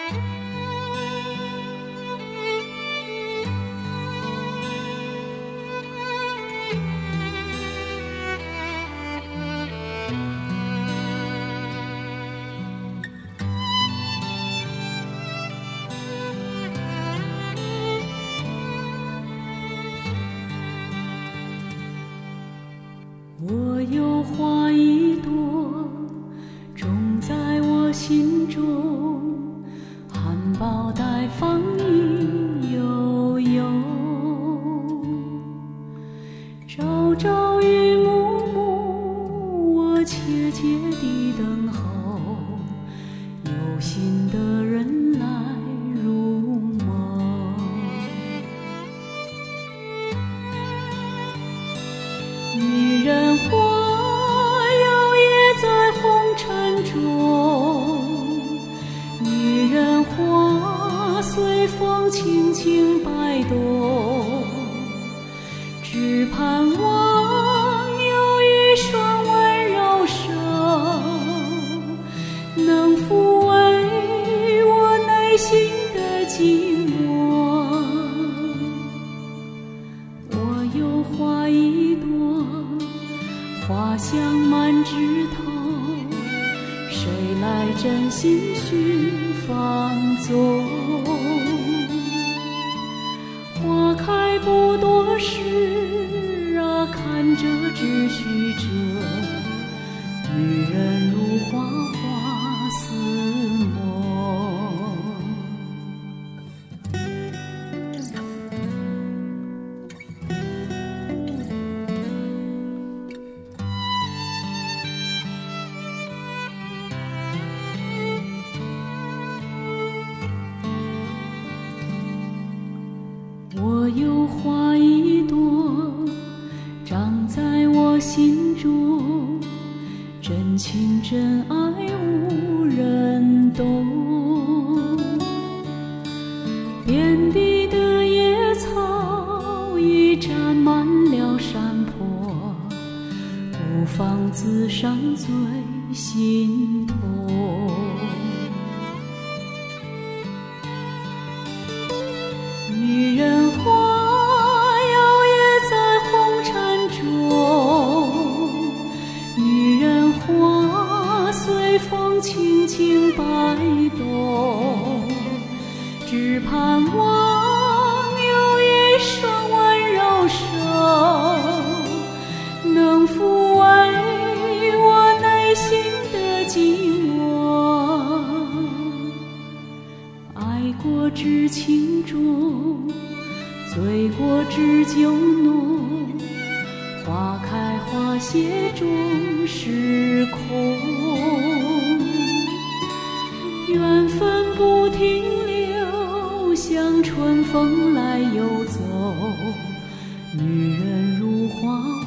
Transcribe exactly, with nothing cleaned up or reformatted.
我有花一朵，种在我心中，含苞待放意悠悠，朝朝与暮暮，我切切地等候，有心的人来入梦。女人花摇曳在红尘中，女人花随风轻轻摆动，只盼望有一双温柔手，能抚慰我内心的寂寞。我有花一朵，花香满枝头，谁来真心寻放纵？花开不多时啊，看着只须折，女人如花，花似梦。我有花一朵，长在我心中，真情真爱无人懂。遍地的野草已占满了山坡，孤芳自赏最心痛。女人花摇曳在红尘中，女人花随风轻轻摆动，只盼望有一双温柔手，能抚慰我内心的寂寞。爱过知情重，醉过知酒浓，花开花谢终是空。缘分不停留，像春风来又走，女人如花。